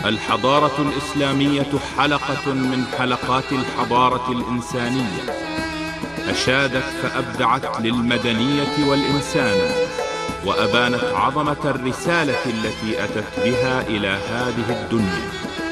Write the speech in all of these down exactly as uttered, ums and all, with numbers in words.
الحضارة الإسلامية حلقة من حلقات الحضارة الإنسانية، أشادت فأبدعت للمدنية والإنسان، وأبانت عظمة الرسالة التي أتت بها إلى هذه الدنيا.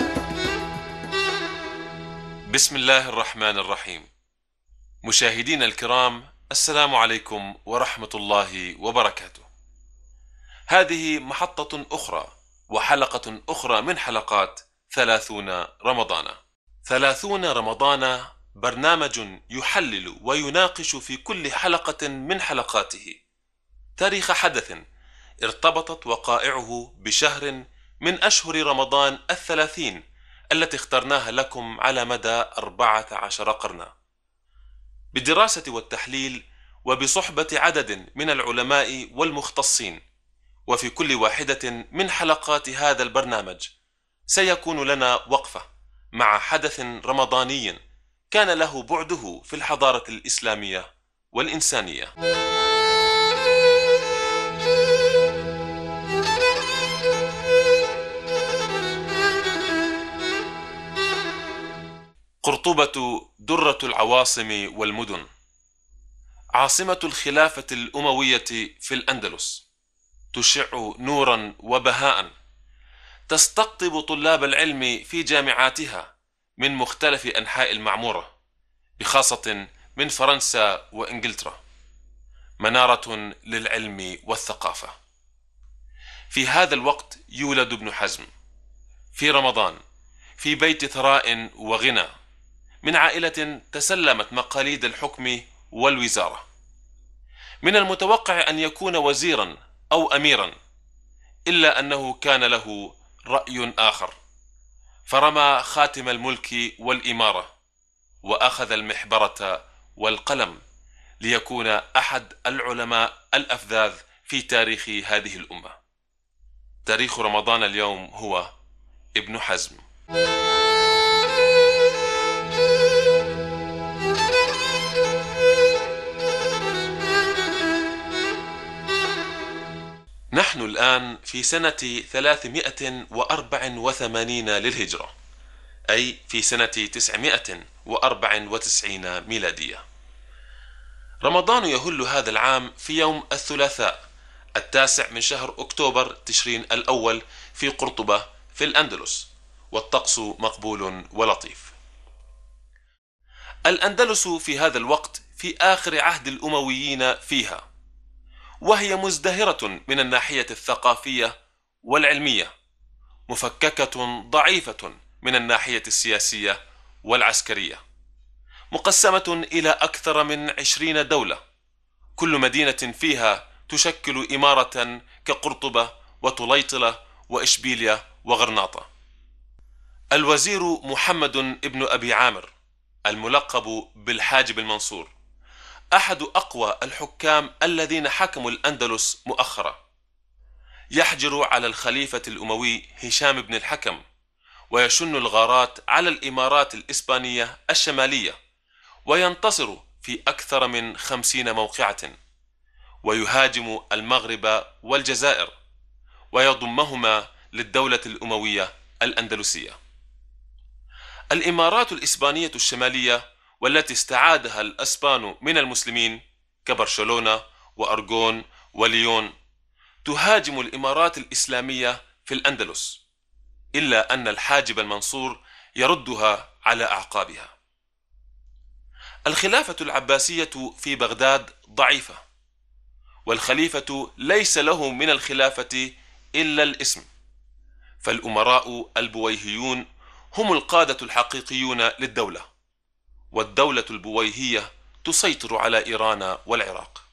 بسم الله الرحمن الرحيم. مشاهدينا الكرام، السلام عليكم ورحمة الله وبركاته. هذه محطة أخرى وحلقة أخرى من حلقات ثلاثون رمضان. ثلاثون رمضان برنامج يحلل ويناقش في كل حلقة من حلقاته تاريخ حدث ارتبطت وقائعه بشهر من أشهر رمضان الثلاثين التي اخترناها لكم على مدى أربعة عشر قرنا، بالدراسة والتحليل وبصحبة عدد من العلماء والمختصين. وفي كل واحدة من حلقات هذا البرنامج سيكون لنا وقفة مع حدث رمضاني كان له بعده في الحضارة الإسلامية والإنسانية. قرطبة درة العواصم والمدن، عاصمة الخلافة الأموية في الأندلس، تشع نورا وبهاء، تستقطب طلاب العلم في جامعاتها من مختلف أنحاء المعمورة، بخاصة من فرنسا وإنجلترا، منارة للعلم والثقافة. في هذا الوقت يولد ابن حزم في رمضان في بيت ثراء وغنى، من عائلة تسلمت مقاليد الحكم والوزارة. من المتوقع أن يكون وزيرا أو أميرا، إلا أنه كان له رأي آخر، فرمى خاتم الملك والإمارة وأخذ المحبرة والقلم ليكون أحد العلماء الأفذاذ في تاريخ هذه الأمة. تاريخ رمضان اليوم هو ابن حزم. نحن الآن في سنة ثلاثمائة وأربع وثمانين للهجرة، أي في سنة تسعمائة وأربع وتسعين ميلادية. رمضان يهل هذا العام في يوم الثلاثاء التاسع من شهر أكتوبر تشرين الأول في قرطبة في الأندلس، والطقس مقبول ولطيف. الأندلس في هذا الوقت في آخر عهد الأمويين فيها، وهي مزدهرة من الناحية الثقافية والعلمية، مفككة ضعيفة من الناحية السياسية والعسكرية، مقسمة إلى أكثر من عشرين دولة، كل مدينة فيها تشكل إمارة كقرطبة وطليطلة وإشبيلية وغرناطة. الوزير محمد ابن أبي عامر الملقب بالحاجب المنصور، أحد أقوى الحكام الذين حكموا الأندلس مؤخرا، يحجر على الخليفة الأموي هشام بن الحكم، ويشن الغارات على الإمارات الإسبانية الشمالية، وينتصر في أكثر من خمسين موقعة، ويهاجم المغرب والجزائر ويضمهما للدولة الأموية الأندلسية. الإمارات الإسبانية الشمالية والتي استعادها الأسبان من المسلمين كبرشلونة وأرغون وليون تهاجم الإمارات الإسلامية في الأندلس، إلا أن الحاجب المنصور يردها على أعقابها. الخلافة العباسية في بغداد ضعيفة، والخليفة ليس له من الخلافة إلا الاسم، فالأمراء البويهيون هم القادة الحقيقيون للدولة، والدولة البويهية تسيطر على إيران والعراق.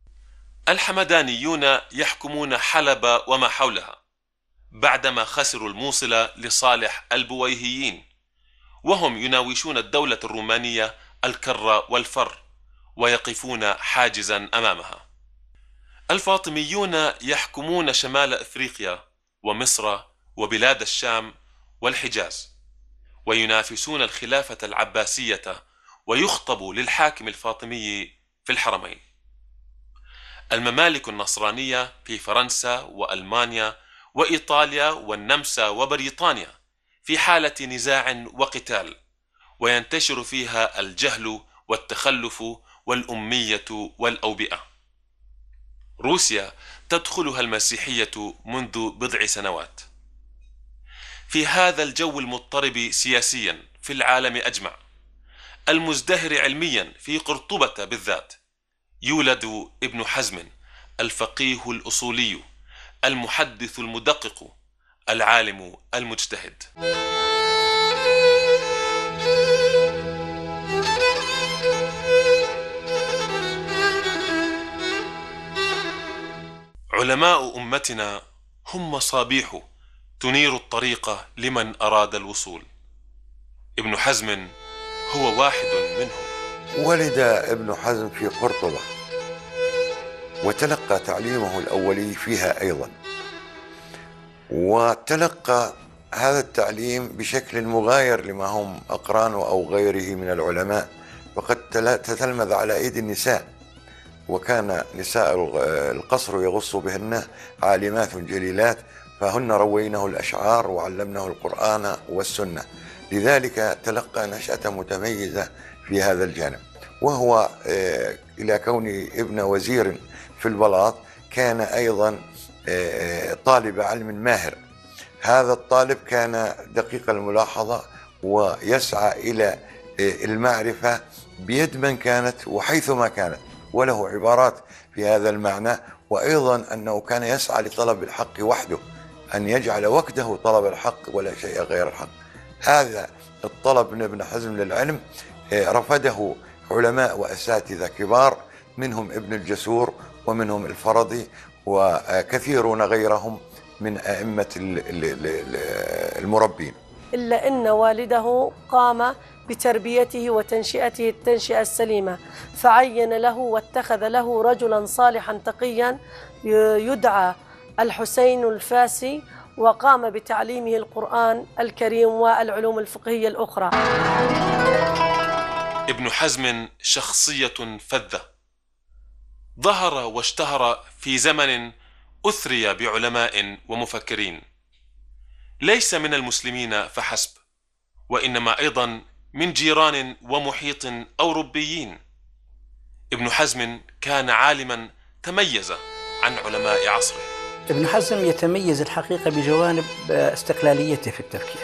الحمدانيون يحكمون حلب وما حولها بعدما خسروا الموصل لصالح البويهيين، وهم يناوشون الدولة الرومانية الكر والفر ويقفون حاجزا أمامها. الفاطميون يحكمون شمال أفريقيا ومصر وبلاد الشام والحجاز، وينافسون الخلافة العباسية، ويخطب للحاكم الفاطمي في الحرمين. الممالك النصرانية في فرنسا وألمانيا وإيطاليا والنمسا وبريطانيا في حالة نزاع وقتال، وينتشر فيها الجهل والتخلف والأمية والأوبئة. روسيا تدخلها المسيحية منذ بضع سنوات. في هذا الجو المضطرب سياسيا في العالم أجمع، المزدهر علميا في قرطبة بالذات، يولد ابن حزم الفقيه الأصولي المحدث المدقق العالم المجتهد. علماء أمتنا هم مصابيح تنير الطريق لمن أراد الوصول. ابن حزم هو واحد منهم. ولد ابن حزم في قرطبة، وتلقى تعليمه الأولي فيها أيضا، وتلقى هذا التعليم بشكل مغاير لما هم أقرانه أو غيره من العلماء، فقد تتلمذ على أيدي النساء، وكان نساء القصر يغص بهن عالمات جليلات، فهن روينه الأشعار وعلمنه القرآن والسنة، لذلك تلقى نشأة متميزة في هذا الجانب. وهو إلى كونه ابن وزير في البلاط كان أيضا طالب علم ماهر. هذا الطالب كان دقيق الملاحظة ويسعى إلى المعرفة بيد من كانت وحيثما كانت، وله عبارات في هذا المعنى. وأيضا أنه كان يسعى لطلب الحق وحده، أن يجعل وقته طلب الحق ولا شيء غير الحق. هذا الطلب من ابن حزم للعلم رفضه علماء وأساتذة كبار، منهم ابن الجسور ومنهم الفرضي وكثيرون غيرهم من أئمة المربين. إلا أن والده قام بتربيته وتنشئته التنشئة السليمة، فعين له واتخذ له رجلا صالحا تقيا يدعى الحسين الفاسي، وقام بتعليمه القرآن الكريم والعلوم الفقهية الأخرى. ابن حزم شخصية فذة، ظهر واشتهر في زمن أثري بعلماء ومفكرين، ليس من المسلمين فحسب، وإنما أيضا من جيران ومحيط أوروبيين. ابن حزم كان عالما تميز عن علماء عصره. ابن حزم يتميز الحقيقة بجوانب استقلاليته في التفكير.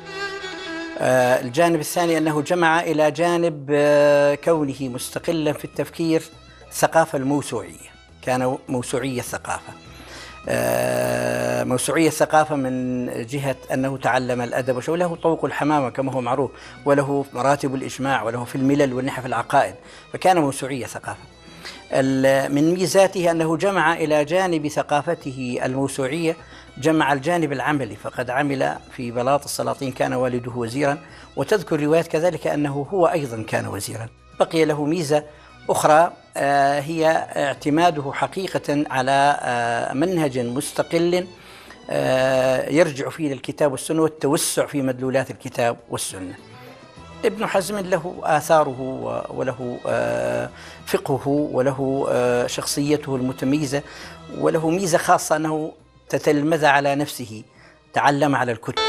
الجانب الثاني أنه جمع إلى جانب كونه مستقلا في التفكير الثقافة الموسوعية، كان موسوعية الثقافة. موسوعية الثقافة من جهة أنه تعلم الأدب وله طوق الحمامة كما هو معروف، وله مراتب الإجماع، وله في الملل والنحو في العقائد، فكان موسوعية ثقافة. من ميزاته أنه جمع إلى جانب ثقافته الموسوعية جمع الجانب العملي، فقد عمل في بلاط السلاطين، كان والده وزيرا، وتذكر روايات كذلك أنه هو أيضا كان وزيرا. بقي له ميزة أخرى هي اعتماده حقيقة على منهج مستقل يرجع فيه للكتاب والسنة، والتوسع في مدلولات الكتاب والسنة. ابن حزم له آثاره وله فقهه وله شخصيته المتميزة، وله ميزة خاصة أنه تتلمذ على نفسه، تعلم على الكتب.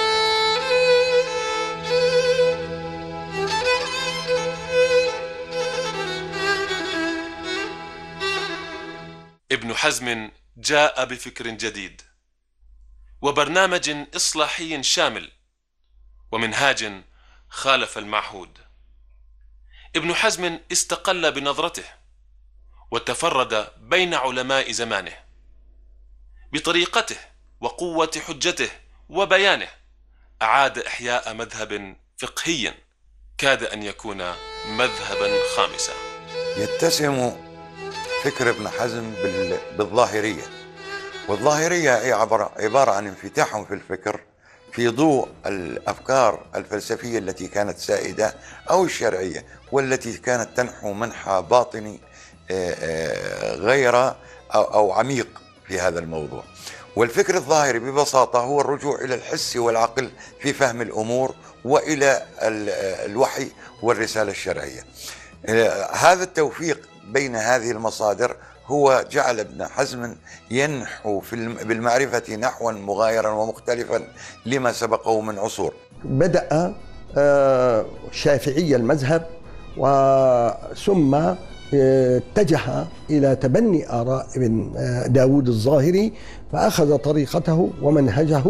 ابن حزم جاء بفكر جديد وبرنامج إصلاحي شامل ومنهاج خالف المعهود. ابن حزم استقل بنظرته وتفرد بين علماء زمانه بطريقته وقوة حجته وبيانه. أعاد إحياء مذهب فقهي كاد أن يكون مذهبا خامسا. يتسم فكر ابن حزم بالظاهرية، والظاهرية هي عبارة عن انفتاح في الفكر في ضوء الأفكار الفلسفية التي كانت سائدة أو الشرعية، والتي كانت تنحو منحى باطني غير أو عميق في هذا الموضوع. والفكر الظاهري ببساطة هو الرجوع إلى الحس والعقل في فهم الأمور وإلى الوحي والرسالة الشرعية. هذا التوفيق بين هذه المصادر هو جعل ابن حزم ينحو في بالمعرفة نحوا مغايرا ومختلفا لما سبقه من عصور. بدأ شافعي المذهب وثم اتجه إلى تبني آراء ابن داود الظاهري، فأخذ طريقته ومنهجه،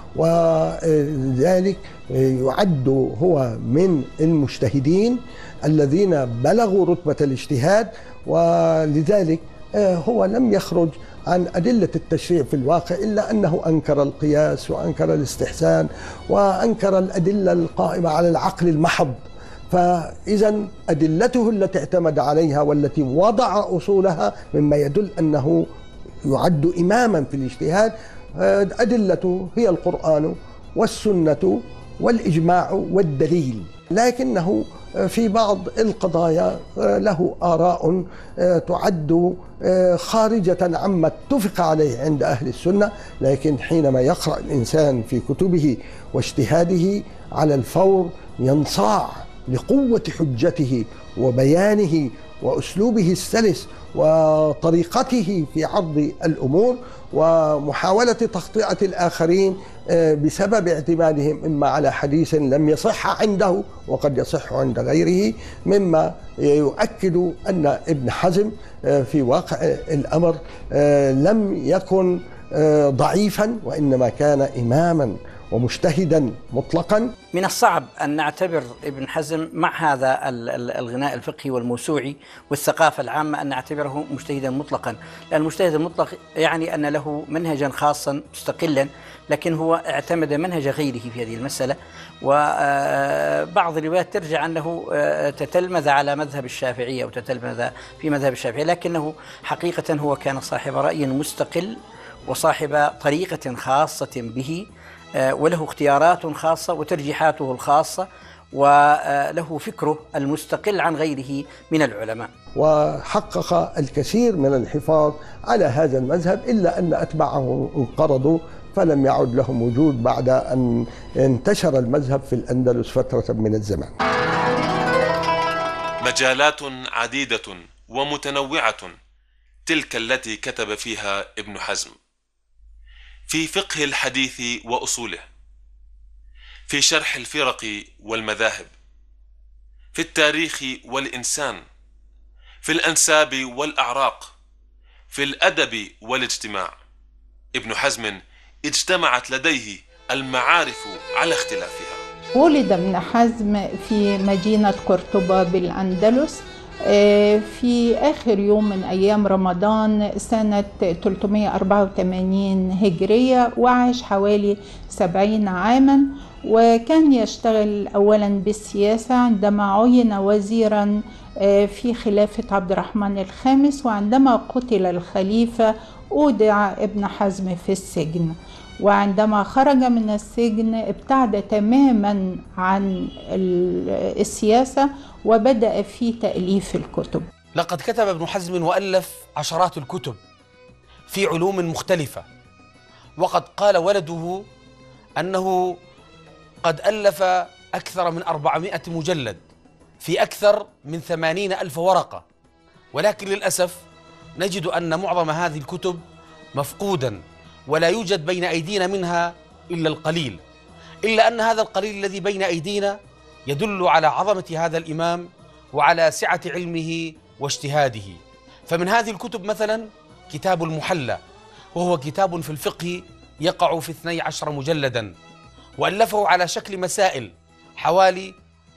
وذلك يعد هو من المجتهدين الذين بلغوا رتبة الاجتهاد، ولذلك هو لم يخرج عن أدلة التشريع في الواقع، إلا أنه أنكر القياس وأنكر الاستحسان وأنكر الأدلة القائمة على العقل المحض. فإذا أدلته التي اعتمد عليها والتي وضع أصولها مما يدل أنه يعد إماما في الاجتهاد، أدلته هي القرآن والسنة والإجماع والدليل، لكنه في بعض القضايا له آراء تعد خارجة عما اتفق عليه عند أهل السنة، لكن حينما يقرأ الإنسان في كتبه واجتهاده على الفور ينصاع لقوة حجته وبيانه وأسلوبه السلس وطريقته في عرض الأمور ومحاولة تخطئة الآخرين بسبب اعتمادهم إما على حديث لم يصح عنده وقد يصح عند غيره، مما يؤكد أن ابن حزم في واقع الأمر لم يكن ضعيفا، وإنما إماما إماما ومجتهدا مطلقا. من الصعب أن نعتبر ابن حزم مع هذا الغناء الفقهي والموسوعي والثقافة العامة أن نعتبره مجتهدا مطلقا، لأن المجتهد المطلق يعني أن له منهجا خاصا مستقلا، لكن هو اعتمد منهج غيره في هذه المسألة. وبعض الروايات ترجع أنه تتلمذ على مذهب الشافعية أو تتلمذ في مذهب الشافعية، لكنه حقيقة هو كان صاحب رأي مستقل وصاحب طريقة خاصة به، وله اختيارات خاصة وترجيحاته الخاصة، وله فكره المستقل عن غيره من العلماء، وحقق الكثير من الحفاظ على هذا المذهب، إلا أن أتباعه انقرضوا فلم يعد لهم وجود بعد أن انتشر المذهب في الأندلس فترة من الزمان. مجالات عديدة ومتنوعة تلك التي كتب فيها ابن حزم: في فقه الحديث وأصوله، في شرح الفرق والمذاهب، في التاريخ والإنسان، في الأنساب والأعراق، في الأدب والاجتماع. ابن حزم اجتمعت لديه المعارف على اختلافها. ولد ابن حزم في مدينة قرطبة بالأندلس في آخر يوم من أيام رمضان سنة ثلاثمائة وأربعة وثمانين هجرية، وعاش حوالي سبعين عاما، وكان يشتغل أولا بالسياسة عندما عين وزيرا في خلافة عبد الرحمن الخامس، وعندما قتل الخليفة أودع ابن حزم في السجن، وعندما خرج من السجن ابتعد تماما عن السياسة وبدأ في تأليف الكتب. لقد كتب ابن حزم وألف عشرات الكتب في علوم مختلفة، وقد قال ولده أنه قد ألف أكثر من أربعمائة مجلد في أكثر من ثمانين ألف ورقة، ولكن للأسف نجد أن معظم هذه الكتب مفقودا، ولا يوجد بين أيدينا منها إلا القليل، إلا أن هذا القليل الذي بين أيدينا يدل على عظمة هذا الإمام وعلى سعة علمه واجتهاده. فمن هذه الكتب مثلا كتاب المحلى، وهو كتاب في الفقه يقع في اثني عشر مجلدا، وألفه على شكل مسائل حوالي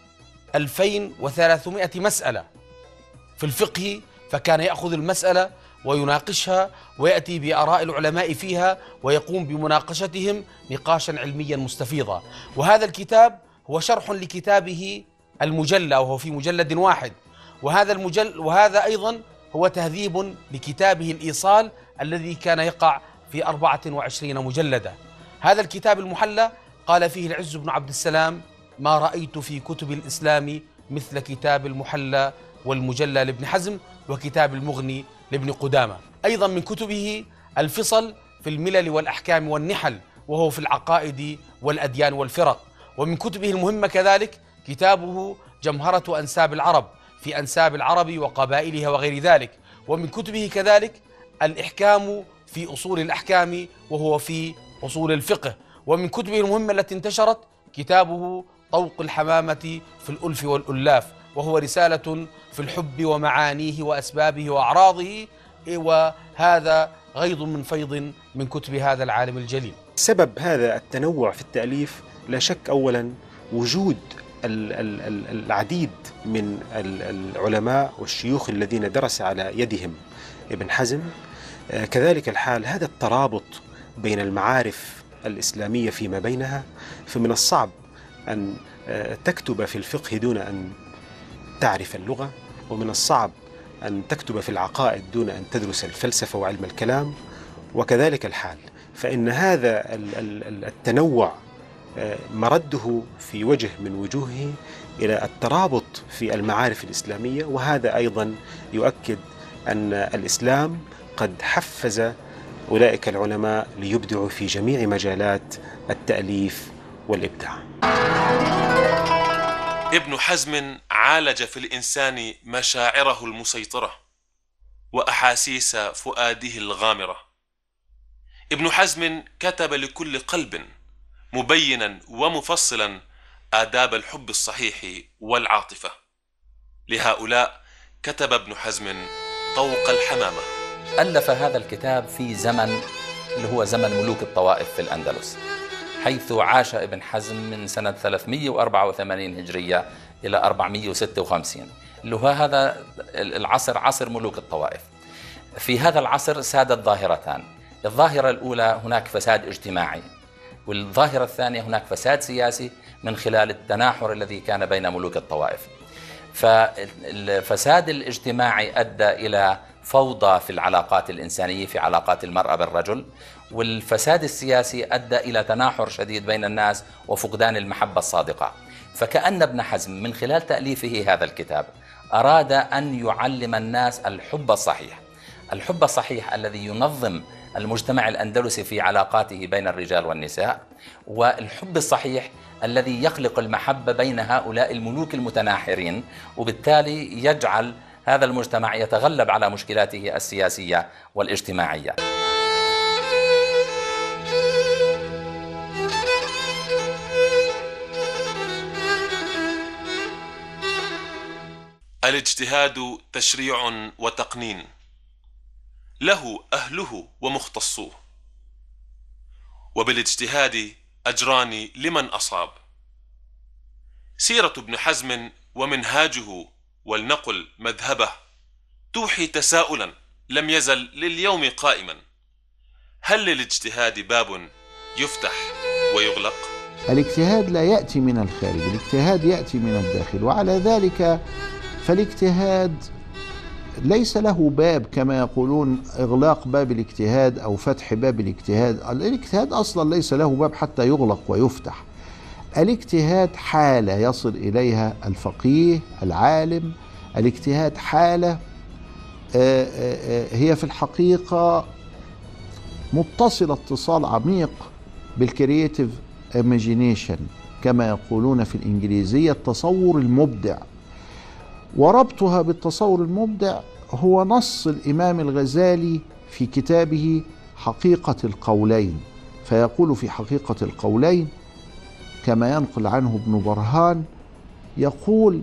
ألفين وثلاثمائة مسألة في الفقه، فكان يأخذ المسألة ويناقشها ويأتي بآراء العلماء فيها ويقوم بمناقشتهم نقاشا علميا مستفيضا. وهذا الكتاب هو شرح لكتابه المجلى، وهو في مجلد واحد، وهذا المجل وهذا أيضا هو تهذيب لكتابه الإيصال الذي كان يقع في أربعة وعشرين مجلدا. هذا الكتاب المحلى قال فيه العز بن عبد السلام: ما رأيت في كتب الإسلام مثل كتاب المحلى والمجلى لابن حزم وكتاب المغني لابن قدامة. أيضا من كتبه الفصل في الملل والأحكام والنحل، وهو في العقائد والأديان والفرق. ومن كتبه المهمة كذلك كتابه جمهرة أنساب العرب في أنساب العرب وقبائلها وغير ذلك. ومن كتبه كذلك الإحكام في أصول الأحكام وهو في أصول الفقه. ومن كتبه المهمة التي انتشرت كتابه طوق الحمامة في الألف والألاف، وهو رسالة في الحب ومعانيه وأسبابه وأعراضه، وهذا غيض من فيض من كتب هذا العالم الجليل. سبب هذا التنوع في التأليف لا شك أولا وجود العديد من العلماء والشيوخ الذين درس على يدهم ابن حزم. كذلك الحال هذا الترابط بين المعارف الإسلامية فيما بينها، فمن الصعب أن تكتب في الفقه دون أن تعرف اللغة، ومن الصعب أن تكتب في العقائد دون أن تدرس الفلسفة وعلم الكلام، وكذلك الحال فإن هذا التنوع مرده في وجه من وجوهه إلى الترابط في المعارف الإسلامية، وهذا أيضا يؤكد أن الإسلام قد حفز أولئك العلماء ليبدعوا في جميع مجالات التأليف والإبداع. ابن حزم عالج في الإنسان مشاعره المسيطرة وأحاسيس فؤاده الغامرة. ابن حزم كتب لكل قلب مبينا ومفصلا آداب الحب الصحيح والعاطفة. لهؤلاء كتب ابن حزم طوق الحمامة. ألف هذا الكتاب في زمن اللي هو زمن ملوك الطوائف في الأندلس، حيث عاش ابن حزم من سنة ثلاثمئة وأربعة وثمانين هجرية إلى أربعمئة وستة وخمسين، اللي هو هذا العصر عصر ملوك الطوائف. في هذا العصر سادت ظاهرتان: الظاهرة الأولى هناك فساد اجتماعي، والظاهرة الثانية هناك فساد سياسي من خلال التناحر الذي كان بين ملوك الطوائف. فالفساد الاجتماعي أدى إلى فوضى في العلاقات الإنسانية، في علاقات المرأة بالرجل، والفساد السياسي أدى إلى تناحر شديد بين الناس وفقدان المحبة الصادقة. فكأن ابن حزم من خلال تأليفه هذا الكتاب أراد أن يعلم الناس الحب الصحيح، الحب الصحيح الذي ينظم المجتمع الأندلسي في علاقاته بين الرجال والنساء، والحب الصحيح الذي يخلق المحبة بين هؤلاء الملوك المتناحرين، وبالتالي يجعل هذا المجتمع يتغلب على مشكلاته السياسية والاجتماعية. الاجتهاد تشريع وتقنين، له أهله ومختصوه، وبالاجتهاد أجران لمن أصاب. سيرة ابن حزم ومنهاجه ولنقل مذهبه توحي تساؤلا لم يزل لليوم قائما: هل للاجتهاد باب يفتح ويغلق؟ الاجتهاد لا يأتي من الخارج، الاجتهاد يأتي من الداخل، وعلى ذلك فالاجتهاد ليس له باب كما يقولون إغلاق باب الاجتهاد أو فتح باب الاجتهاد. الاجتهاد أصلا ليس له باب حتى يغلق ويفتح. الاجتهاد حالة يصل إليها الفقيه العالم. الاجتهاد حالة هي في الحقيقة متصلة اتصال عميق بالكرياتيف ايماجينيشن كما يقولون في الإنجليزية، التصور المبدع. وربطها بالتصور المبدع هو نص الإمام الغزالي في كتابه حقيقة القولين، فيقول في حقيقة القولين كما ينقل عنه ابن برهان، يقول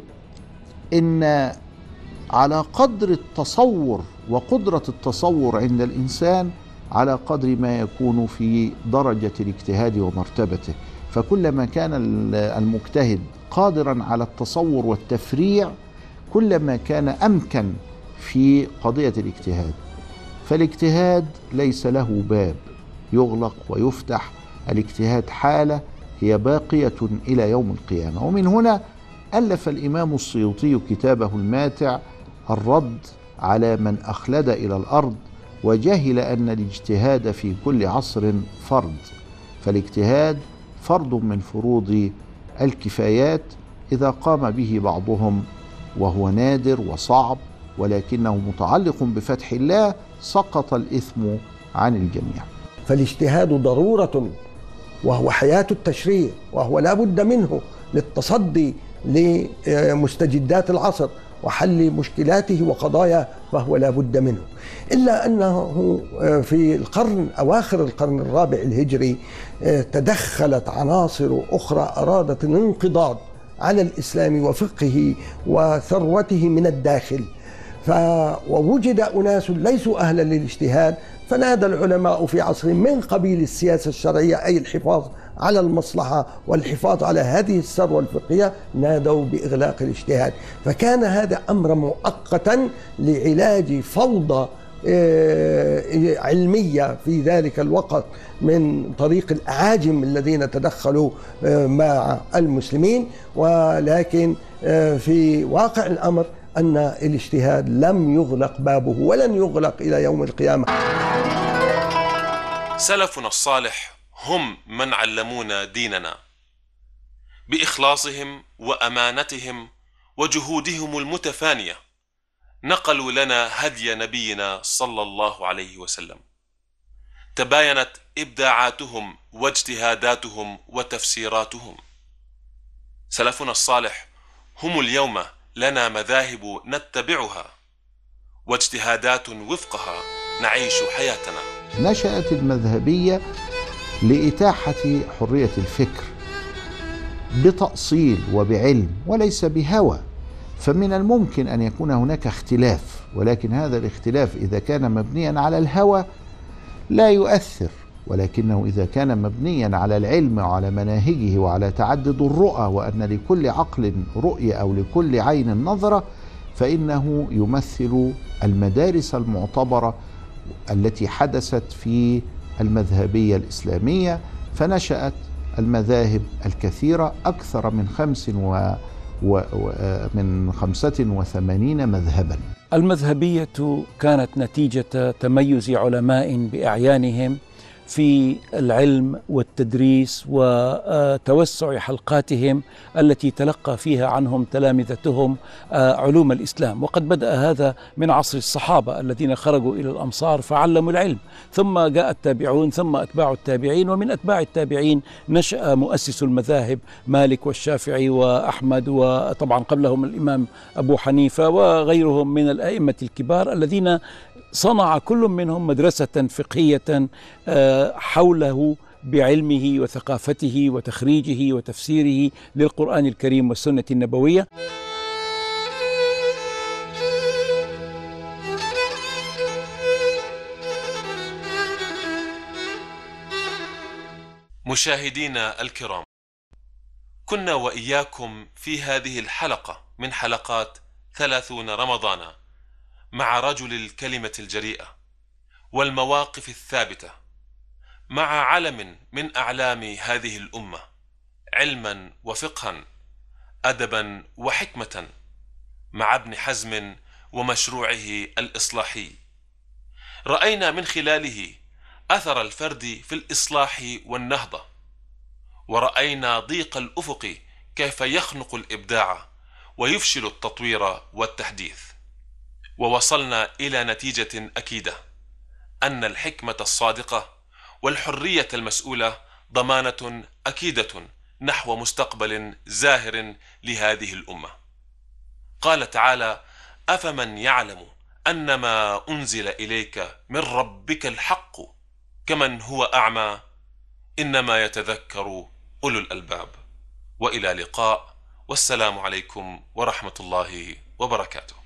إن على قدر التصور وقدرة التصور عند الإنسان على قدر ما يكون في درجة الاجتهاد ومرتبته، فكلما كان المجتهد قادرا على التصور والتفريع كلما كان أمكن في قضية الاجتهاد. فالاجتهاد ليس له باب يغلق ويفتح، الاجتهاد حالة هي باقية إلى يوم القيامة. ومن هنا ألف الإمام السيوطي كتابه الماتع الرد على من أخلد إلى الأرض وجهل أن الاجتهاد في كل عصر فرض. فالاجتهاد فرض من فروض الكفايات إذا قام به بعضهم وهو نادر وصعب ولكنه متعلق بفتح الله سقط الإثم عن الجميع. فالاجتهاد ضرورة وهو حياة التشريع، وهو لا بد منه للتصدي لمستجدات العصر وحل مشكلاته وقضاياه فهو لا بد منه. إلا أنه في القرن أواخر القرن الرابع الهجري تدخلت عناصر أخرى أرادت الانقضاض على الإسلام وفقهه وثروته من الداخل، ووجد أناس ليسوا أهلا للاجتهاد، فنادى العلماء في عصرهم من قبيل السياسة الشرعية أي الحفاظ على المصلحة والحفاظ على هذه الثروة الفقهية، نادوا بإغلاق الاجتهاد. فكان هذا أمرا مؤقتا لعلاج فوضى علمية في ذلك الوقت من طريق الأعاجم الذين تدخلوا مع المسلمين، ولكن في واقع الأمر أن الاجتهاد لم يغلق بابه ولن يغلق إلى يوم القيامة. سلفنا الصالح هم من علمونا ديننا بإخلاصهم وأمانتهم وجهودهم المتفانية، نقلوا لنا هدي نبينا صلى الله عليه وسلم، تباينت إبداعاتهم واجتهاداتهم وتفسيراتهم. سلفنا الصالح هم اليوم لنا مذاهب نتبعها واجتهادات وفقها نعيش حياتنا. نشأت المذهبية لإتاحة حرية الفكر بتأصيل وبعلم وليس بهوى، فمن الممكن أن يكون هناك اختلاف، ولكن هذا الاختلاف إذا كان مبنيا على الهوى لا يؤثر، ولكنه إذا كان مبنيا على العلم وعلى مناهجه وعلى تعدد الرؤى وأن لكل عقل رؤية أو لكل عين نظرة، فإنه يمثل المدارس المعتبرة التي حدثت في المذهبية الإسلامية. فنشأت المذاهب الكثيرة أكثر من خمس و و من خمسة وثمانين مذهبا. المذهبية كانت نتيجة تميز علماء بأعيانهم في العلم والتدريس وتوسع حلقاتهم التي تلقى فيها عنهم تلامذتهم علوم الإسلام. وقد بدأ هذا من عصر الصحابة الذين خرجوا إلى الأمصار فعلموا العلم، ثم جاء التابعون ثم أتباع التابعين، ومن أتباع التابعين نشأ مؤسس المذاهب مالك والشافعي وأحمد، وطبعا قبلهم الإمام أبو حنيفة وغيرهم من الأئمة الكبار الذين صنع كل منهم مدرسة فقهية حوله بعلمه وثقافته وتخريجه وتفسيره للقرآن الكريم والسنة النبوية. مشاهدينا الكرام، كنا وإياكم في هذه الحلقة من حلقات ثلاثون رمضان مع رجل الكلمة الجريئة والمواقف الثابتة، مع علم من أعلام هذه الأمة، علما وفقها، أدبا وحكمة، مع ابن حزم ومشروعه الإصلاحي. رأينا من خلاله أثر الفرد في الإصلاح والنهضة، ورأينا ضيق الأفق كيف يخنق الإبداع ويفشل التطوير والتحديث، ووصلنا إلى نتيجة أكيدة أن الحكمة الصادقة والحرية المسؤولة ضمانة أكيدة نحو مستقبل زاهر لهذه الأمة. قال تعالى: أفمن يعلم أنما أنزل إليك من ربك الحق كمن هو أعمى إنما يتذكر أولو الألباب. وإلى لقاء، والسلام عليكم ورحمة الله وبركاته.